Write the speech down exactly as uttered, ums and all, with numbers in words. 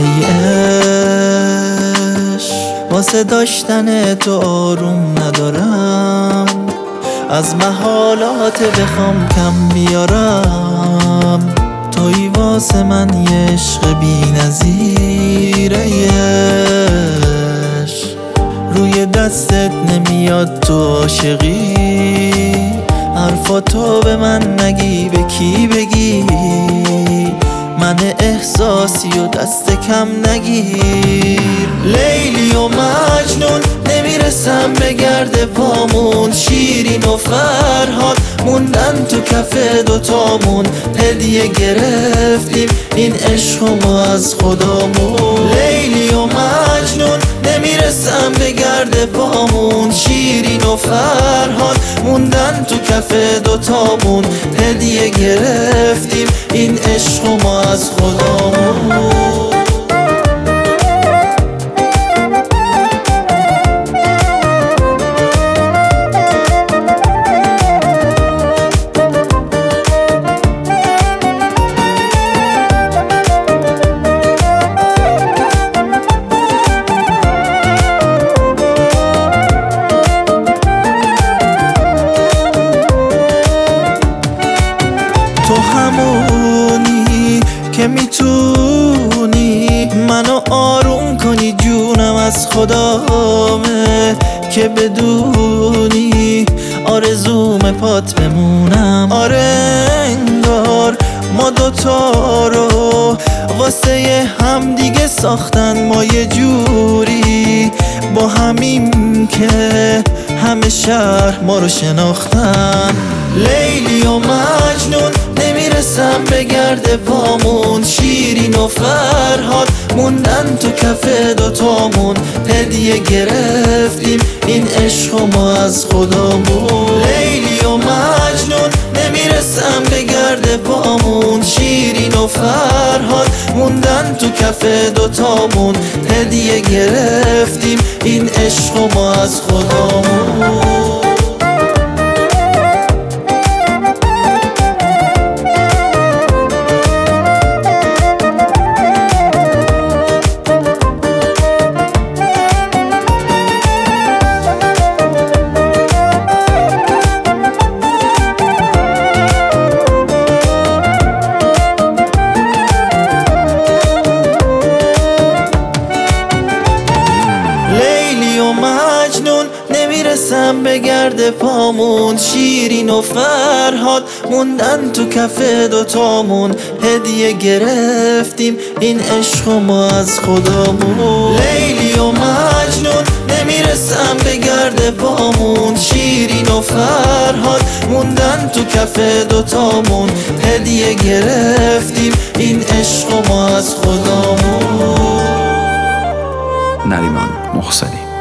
ای عشق. واسه داشتن تو آروم ندارم، از محالات بخوام کم بیارم. توی واسه من یه عشق بی نظیر ای عشق. روی دستت نمیاد تو عاشقی، حرفاتو به من نگی به کی بگی. من احساسی و دست کم نگیر. لیلی و مجنون نمیرسم به گرد پامون، شیرین و فرهاد موندن تو کف دوتامون. هدیه گرفتیم این عشقمو از خدامون. لیلی و مجنون نمیرسم به گرد پامون، شیرین و فرهاد موندن تو کف دوتامون. هدیه گرفتیم این عشقمو از خدامون. تو همونی که میتونی منو آروم کنی، جونم از خدامه که بدونی آرزوم پات بمونم. آره انگار ما دوتا رو واسه هم دیگه ساختن، ما یه جوری با همیم که همه شهر ما رو شناختن. لیلی و مجنون نمیرسم به گرد پامون، شیرین و فرهاد موندن تو کف دوتامون. هدیه گرفتیم این عشقمو از خدامون. لیلی و مجنون نمیرسم به گرد پامون، شیرین و فرهاد موندن تو کف دوتامون. هدیه گرفتیم این عشقمو از خدامون. مجنون نمیرسم به گرد پامون، شیرین و فرهاد موندن تو کف دوتامون. هدیه گرفتیم این عشقمو از خدامون. لیلی و مجنون نمیرسم به گرد پامون، شیرین و فرهاد موندن تو کف دوتامون. هدیه گرفتیم این عشقمو از خدامون. نریمان محسنی.